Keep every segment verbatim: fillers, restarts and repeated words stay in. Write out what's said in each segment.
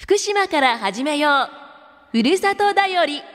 福島から始めようふるさとだより。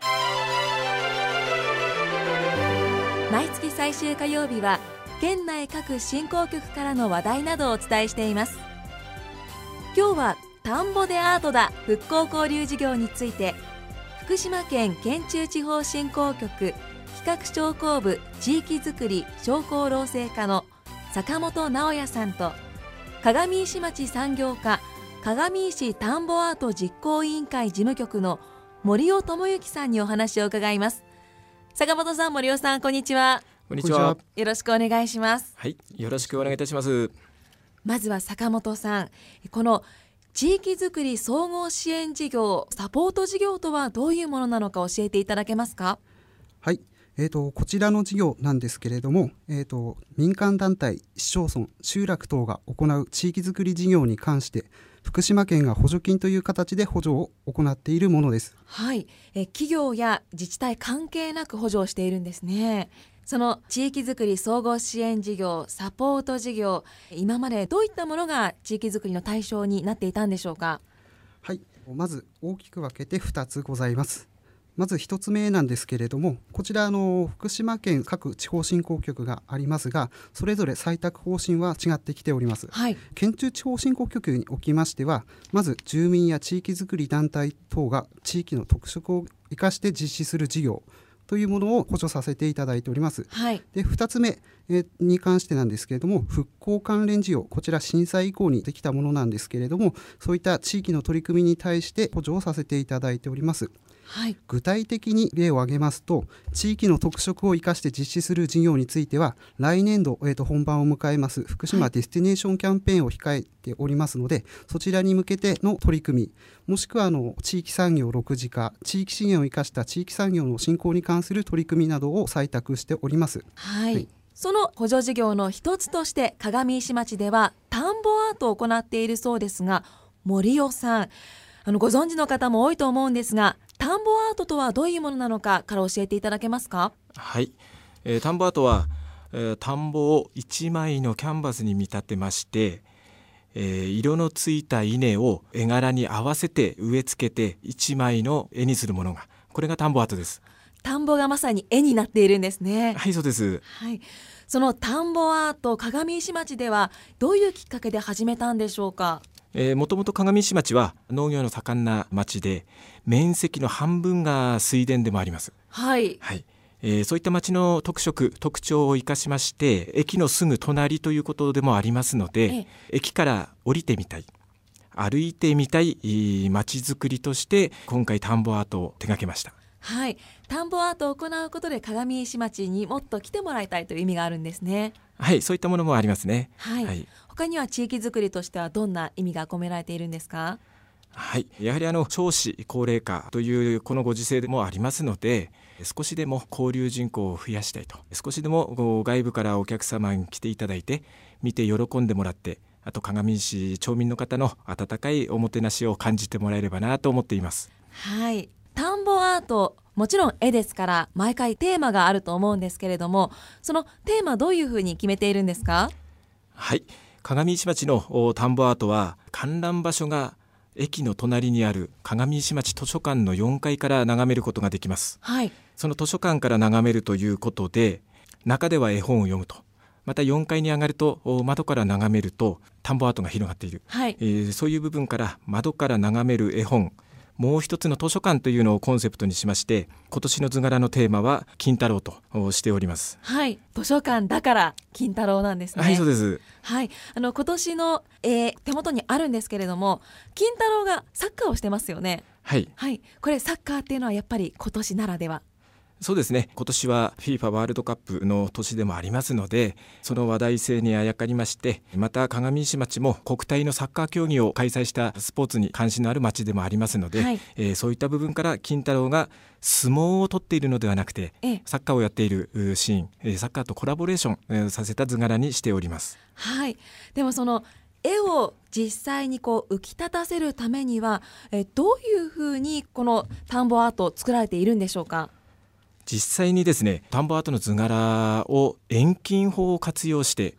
毎月最終火曜日は県内各振興局からの話題などをお伝えしています。今日は田んぼでアートだ復興交流事業について、福島県県中地方振興局企画商工部地域づくり商工労政課の坂本直也さんと、鏡石町産業課鏡石田んぼアート実行委員会事務局の森尾智之さんにお話を伺います。坂本さん、森尾さん、こんにちは。 こんにちは。 よろしくお願いします。 はい、よろしくお願いいたします。 まずは坂本さん、この地域づくり総合支援事業サポート事業とはどういうものなのか教えていただけますか？ はい、えー、とこちらの事業なんですけれども、えー、と民間団体、市町村、集落等が行う地域づくり事業に関して福島県が補助金という形で補助を行っているものです。 はい、え企業や自治体関係なく補助をしているんですね。その地域づくり総合支援事業サポート事業、今までどういったものが地域づくりの対象になっていたんでしょうか？ はい、まず大きく分けてふたつございます。まずひとつめなんですけれども、こちらあの福島県各地方振興局がありますが、それぞれ採択方針は違ってきております。 はい、 県中地方振興局におきましては、まず住民や地域づくり団体等が地域の特色を生かして実施する事業というものを補助させていただいております。 はい、 でふたつめに関してなんですけれども、復興関連事業、こちら震災以降にできたものなんですけれども、そういった地域の取り組みに対して補助をさせていただいております。 はい、 具体的に例を挙げますと、地域の特色を生かして実施する事業については、来年度、えーと本番を迎えます福島ディスティネーションキャンペーンを控えておりますので、そちらに向けての取り組み、もしくはあの地域産業緑地化、地域資源を生かした地域産業の振興に関する取り組みなどを採択しております。 はいはい、 その補助事業の一つとして鏡石町では田んぼアートを行っているそうですが、森尾さん、あのご存知の方も多いと思うんですが、田んぼアートとはどういうものなのかから教えていただけますか？ はい、えー、田んぼアートは、えー、田んぼを一枚のキャンバスに見立てまして、えー、色のついた稲を絵柄に合わせて植え付けて一枚の絵にするものが、これが田んぼアートです。 田んぼがまさに絵になっているんですね。 はい、そうです。 はい、その田んぼアート、鏡石町ではどういうきっかけで始めたんでしょうか？ えー、もともと鏡石町は農業の盛んな町で、面積の半分が水田でもあります。 はい、 はい、えー、そういった町の特色特徴を生かしまして、駅のすぐ隣ということでもありますので、 ええ、 駅から降りてみたい、歩いてみたい町づくりとして今回田んぼアートを手掛けました。 はい、田んぼアートを行うことで鏡石町にもっと来てもらいたいという意味があるんですね。 はい、そういったものもありますね。 はいはい、他には地域づくりとしてはどんな意味が込められているんですか？ はい、やはりあの少子高齢化というこのご時世でもありますので、少しでも交流人口を増やしたいと、少しでも外部からお客様に来ていただいて見て喜んでもらって、あと鏡石町民の方の温かいおもてなしを感じてもらえればなと思っています。 はい、田んぼアート、もちろん絵ですから毎回テーマがあると思うんですけれども、そのテーマどういうふうに決めているんですか？ はい、鏡石町の田んぼアートは観覧場所が駅の隣にある鏡石町図書館のよんかいから眺めることができます。 はい、 その図書館から眺めるということで、中では絵本を読むと、またよんかいに上がると窓から眺めると田んぼアートが広がっている、 はい、 えー、そういう部分から窓から眺める絵本、もう一つの図書館というのをコンセプトにしまして、今年の図柄のテーマは金太郎としております。 はい、図書館だから金太郎なんですね。 はい、そうです。 はい、あの今年の、えー、手元にあるんですけれども、金太郎がサッカーをしてますよね。 はい、 はい、これサッカーっていうのはやっぱり今年ならでは？ そうですね、今年は フィファ ワールドカップの年でもありますので、その話題性にあやかりまして、また鏡石町も国体のサッカー競技を開催したスポーツに関心のある町でもありますので、はい、えー、そういった部分から金太郎が相撲を取っているのではなくて、サッカーをやっているシーン、サッカーとコラボレーションさせた図柄にしております。 はい、でもその絵を実際にこう浮き立たせるためには、えどういうふうにこの田んぼアートを作られているんでしょうか？ 実際にですね、田んぼアートの図柄を遠近法を活用して、 はい、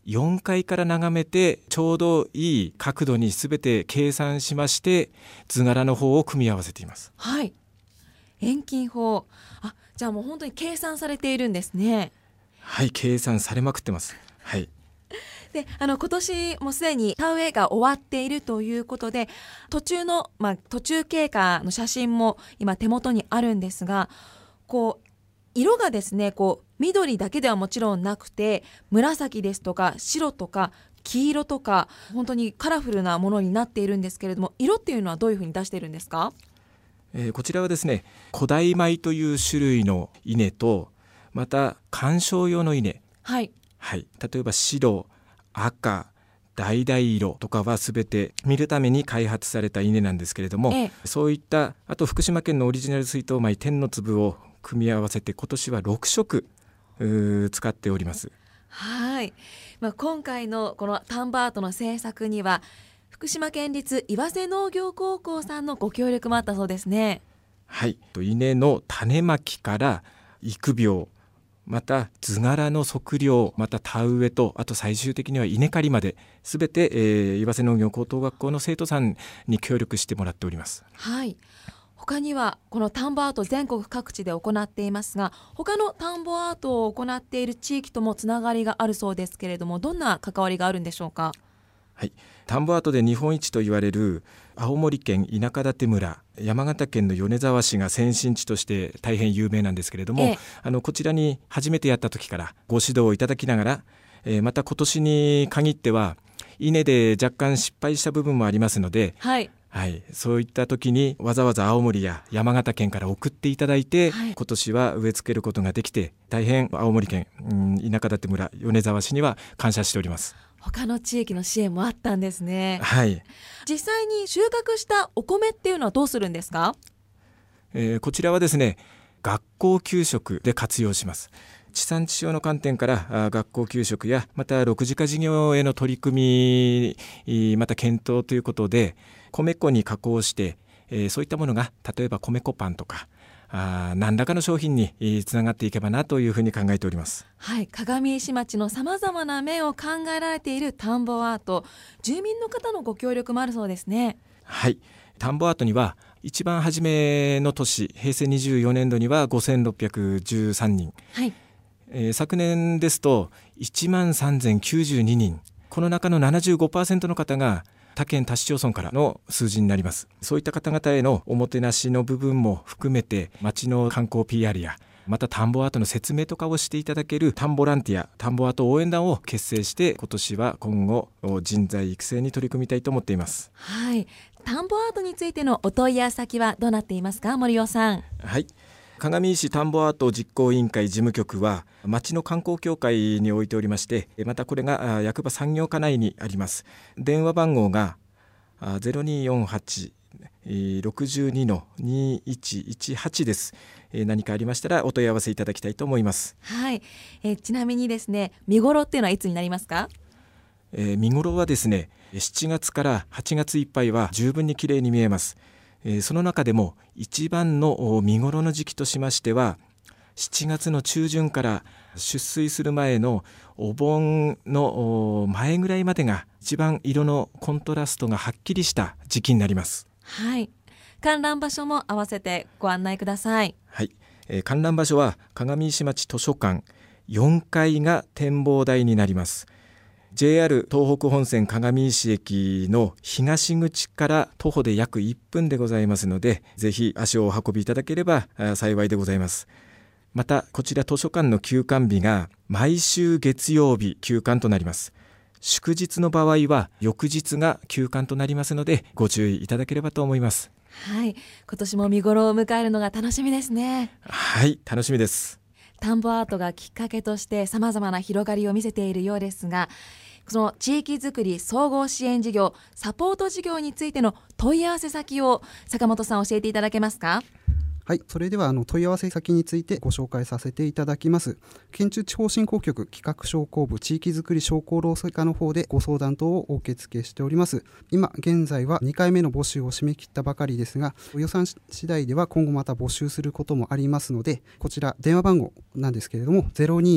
よんかいから眺めてちょうどいい角度に全て計算しまして図柄の方を組み合わせています。 はい、遠近法、あ、じゃあもう本当に計算されているんですね。 はい、計算されまくってます。はい。 で、あの今年もすでに田植えが終わっているということで、途中の、まあ、途中経過の写真も今手元にあるんですが、こう色がですね、こう緑だけではもちろんなくて、紫ですとか白とか黄色とか本当にカラフルなものになっているんですけれども、色っていうのはどういうふうに出しているんですか？ えー、こちらはですね、古代米という種類の稲と、また観賞用の稲、 はいはい、例えば白、赤、橙色とかはすべて見るために開発された稲なんですけれども、 ええ、 そういったあと福島県のオリジナル水筒米天の粒を組み合わせて今年はろくしょく使っております。 はい、まあ、今回のこの田んぼアートの制作には福島県立岩瀬農業高校さんのご協力もあったそうですね。 はい、稲の種まきから育苗、また図柄の測量、また田植えと、あと最終的には稲刈りまで全て、えー、岩瀬農業高等学校の生徒さんに協力してもらっております。 はい、他にはこの田んぼアート全国各地で行っていますが、他の田んぼアートを行っている地域ともつながりがあるそうですけれども、どんな関わりがあるんでしょうか？ はい、田んぼアートで日本一と言われる青森県田舎館村、山形県の米沢市が先進地として大変有名なんですけれども、ええ、あのこちらに初めてやった時からご指導をいただきながら、えー、また今年に限っては稲で若干失敗した部分もありますので、はいはい、そういった時にわざわざ青森や山形県から送っていただいて、はい、今年は植え付けることができて大変青森県、うん、田舎館村米沢市には感謝しております。 他の地域の支援もあったんですね。 はい、 実際に収穫したお米っていうのはどうするんですか？ えー、こちらはですね、学校給食で活用します。地産地消の観点から学校給食やまたろく次化事業への取り組み、また検討ということで米粉に加工して、えー、そういったものが例えば米粉パンとかあ何らかの商品につながっていけばなというふうに考えております。 はい、鏡石町のさまざまな面を考えられている田んぼアート、住民の方のご協力もあるそうですね。 はい、田んぼアートには一番初めの年へいせいにじゅうよねんどにはごせんろっぴゃくじゅうさんにん、はいえー、昨年ですといちまんさんぜんきゅうじゅうににん、この中の ななじゅうごパーセント の方が他県他市町村からの数字になります。そういった方々へのおもてなしの部分も含めて町の観光 ピーアール やまた田んぼアートの説明とかをしていただける田んぼランティア、田んぼアート応援団を結成して今年は今後人材育成に取り組みたいと思っています。 はい、田んぼアートについてのお問い合わせ先はどうなっていますか？森尾さん。 はい、鏡石田んぼアート実行委員会事務局は町の観光協会に置いておりまして、またこれが役場産業課内にあります。電話番号が ゼロにーよんはちろくにのにいちいちはち です。何かありましたらお問い合わせいただきたいと思います。 はい、えちなみにですね、見頃っていうのはいつになりますか？ えー、見頃はですね、しちがつからはちがついっぱいは十分に綺麗に見えます。えー、その中でも一番の見頃の時期としましてはしちがつの中旬から出水する前のお盆の前ぐらいまでが一番色のコントラストがはっきりした時期になります。 はい、観覧場所も合わせてご案内ください。 はい、えー、観覧場所は鏡石町図書館よんかいが展望台になります。ジェイアール 東北本線鏡石駅の東口から徒歩で約いっぷんでございますので、ぜひ足をお運びいただければ幸いでございます。またこちら図書館の休館日が毎週月曜日休館となります。祝日の場合は翌日が休館となりますのでご注意いただければと思います。 はい、今年も見頃を迎えるのが楽しみですね。 はい、楽しみです。 田んぼアートがきっかけとしてさまざまな広がりを見せているようですが、その地域づくり総合支援事業サポート事業についての問い合わせ先を坂本さん教えていただけますか？ はい、それではあの問い合わせ先についてご紹介させていただきます。県中地方振興局企画商工部地域づくり商工労組課の方でご相談等をお受け付けしております。今現在はにかいめの募集を締め切ったばかりですが、予算次第では今後また募集することもありますので、こちら電話番号なんですけれども ゼロにーよん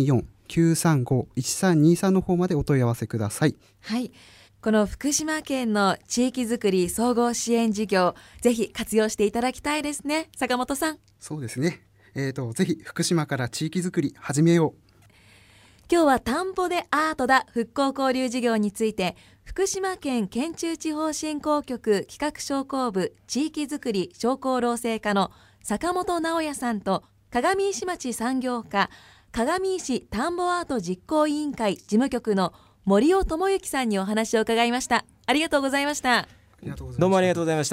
きゅうさんご いちさんにさんの方までお問い合わせください。 はい、この福島県の地域づくり総合支援事業、ぜひ活用していただきたいですね。坂本さん。 そうですね、えーと、ぜひ福島から地域づくり始めよう。 今日は田んぼでアートだ復興交流事業について、福島県県中地方振興局企画商工部地域づくり商工労政課の坂本直也さんと、鏡石町産業課鏡石田んぼアート実行委員会事務局の森尾智之さんにお話を伺いました。ありがとうございました。 どうもありがとうございました。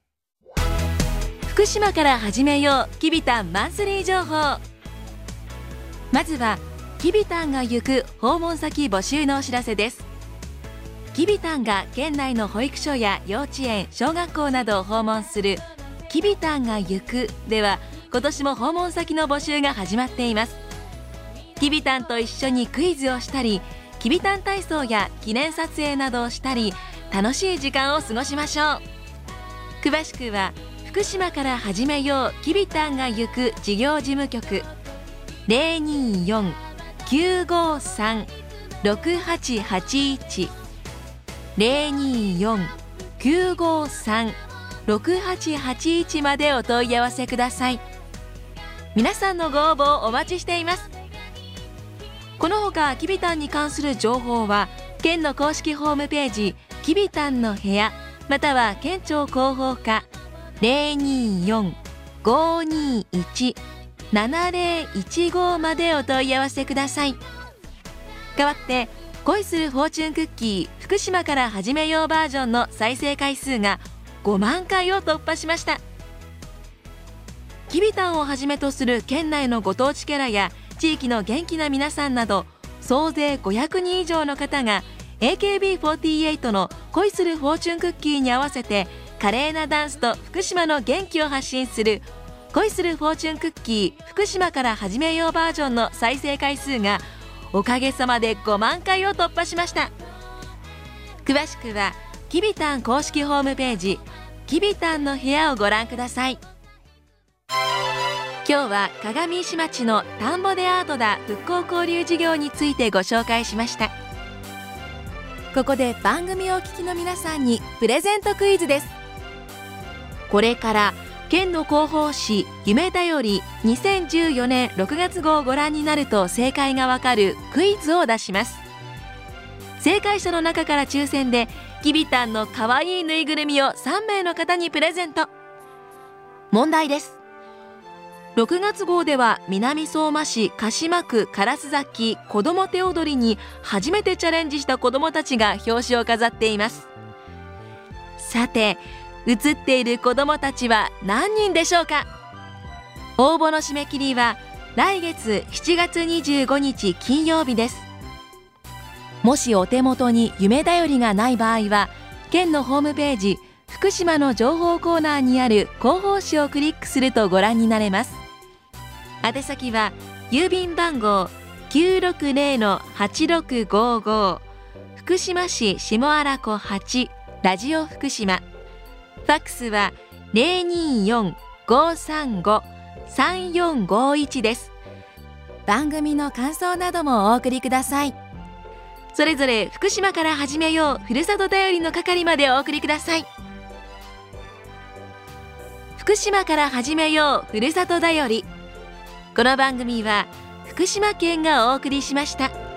福島から始めようきびたんマンスリー情報。まずはきびたんが行く訪問先募集のお知らせです。きびたんが県内の保育所や幼稚園、小学校などを訪問するきびたんが行くでは、今年も訪問先の募集が始まっています。きびたんと一緒にクイズをしたり、きびたん体操や記念撮影などをしたり、楽しい時間を過ごしましょう。詳しくは福島から始めようきびたんが行く事業事務局 ゼロにーよん きゅうごさん ろくはちはちいち ゼロにーよん きゅうごさん ろくはちはちいちまでお問い合わせください。皆さんのご応募をお待ちしています。このほかきびたんに関する情報は県の公式ホームページきびたんの部屋、または県庁広報課 ゼロにーよん ごにーいち ななゼロいちご までお問い合わせください。代わって恋するフォーチュンクッキー福島から始めようバージョンの再生回数がごまんかいを突破しました。きびたんをはじめとする県内のご当地キャラや地域の元気な皆さんなど、総勢ごひゃくにん以上の方が エーケービーフォーティーエイト の恋するフォーチュンクッキーに合わせて華麗なダンスと福島の元気を発信する恋するフォーチュンクッキー福島から始めようバージョンの再生回数がおかげさまでごまんかいを突破しました。詳しくはきびたん公式ホームページきびたんの部屋をご覧ください。今日は鏡石町の田んぼでアートだ復興交流事業についてご紹介しました。ここで番組をお聞きの皆さんにプレゼントクイズです。これから県の広報誌夢だよりにせんじゅうよねんろくがつ号をご覧になると正解がわかるクイズを出します。正解者の中から抽選できびたんのかわいいぬいぐるみをさんめいの方にプレゼント。問題です。ろくがつ号では南相馬市鹿島区烏崎子ども手踊りに初めてチャレンジした子どもたちが表紙を飾っています。さて写っている子どもたちは何人でしょうか。応募の締め切りは来月しちがつにじゅうごにち金曜日です。もしお手元に夢だよりがない場合は県のホームページ福島の情報コーナーにある広報誌をクリックするとご覧になれます。宛先は郵便番号 きゅうろくゼロ はちろくごご 福島市下荒湖はちラジオ福島。ファックスは ゼロにーよん ごさんご さんよんごいち です。番組の感想などもお送りください。それぞれ福島から始めようふるさとだよりの係までお送りください。福島から始めようふるさとだより。この番組は福島県がお送りしました。